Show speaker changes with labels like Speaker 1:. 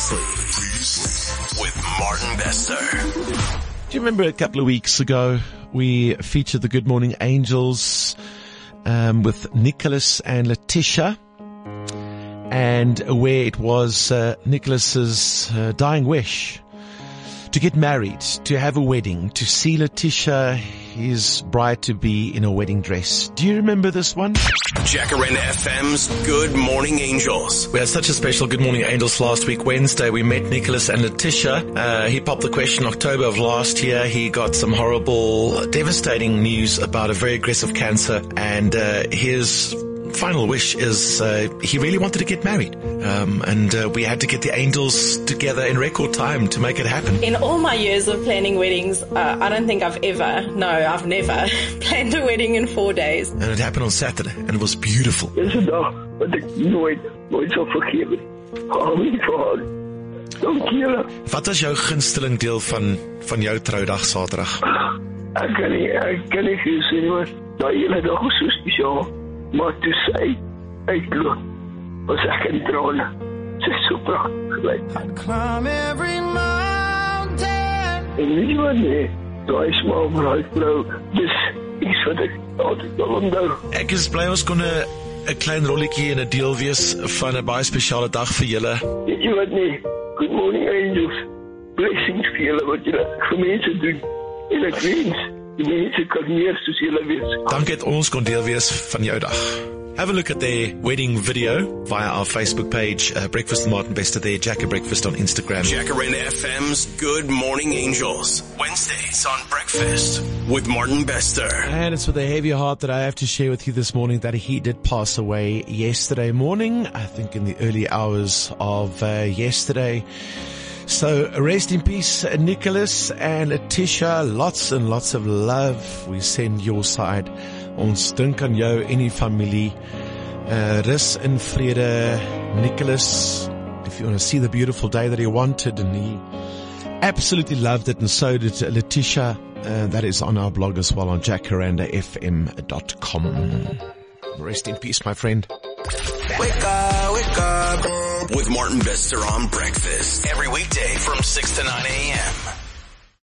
Speaker 1: Previously with Martin Bester.
Speaker 2: Do you remember a couple of weeks ago we featured the Good Morning Angels with Nicholas and Letitia, and where it was Nicholas's dying wish to get married, to have a wedding, to see Letitia, his bride-to-be, in a wedding dress. Do you remember this one?
Speaker 1: Jacaranda FM's Good Morning Angels.
Speaker 2: We had such a special Good Morning Angels last week, Wednesday. We met Nicholas and Letitia. He popped the question October of last year. He got some horrible, devastating news about a very aggressive cancer, and his final wish is he really wanted to get married, and we had to get the angels together in record time to make it happen.
Speaker 3: In all my years of planning weddings, I don't think I've never planned a wedding in 4 days.
Speaker 2: And it happened on Saturday, and it was beautiful.
Speaker 4: Dis 'n dag wat ek nooit sal vergeet nie. Amen vir haar. Dankie julle.
Speaker 2: Wat was jou gunsteling deel van jou troudag Saterdag?
Speaker 4: Ek kan nie sê nie, maar daai hele dag was so spesiaal. Maar toe sy uitloop, was ek in trane. Sy is so prachtig gelijk. En weet jy wat nie, daai smaal van die vrou, dis iets wat ek altyd wil onthou.
Speaker 2: Ek is bly ons kon 'n klein rolletjie en 'n deel wees van 'n baie spesiale dag vir julle.
Speaker 4: Weet jy wat nie, Good Morning Angels, blessings vir julle wat julle vir mense doen. En ek wens, die mense kan meer soos julle wees.
Speaker 2: Dankie dat ons kon deel wees van jou dag. Have a look at their wedding video via our Facebook page, Breakfast with Martin Bester there, Jack and Breakfast on Instagram.
Speaker 1: Jacaranda FM's Good Morning Angels. Wednesdays on Breakfast with Martin Bester.
Speaker 2: And it's with a heavy heart that I have to share with you this morning that he did pass away yesterday morning, I think in the early hours of yesterday. So rest in peace, Nicholas and Letitia. Lots and lots of love we send your side. Ons dink aan jou en die familie. Rus in vrede, Nicholas. If you want to see the beautiful day that he wanted, and he absolutely loved it, and so did Letitia. That is on our blog as well on jacarandafm.com. Rest in peace, my friend.
Speaker 1: Wake up with Martin Bester on Breakfast every weekday from 6 to 9 a.m.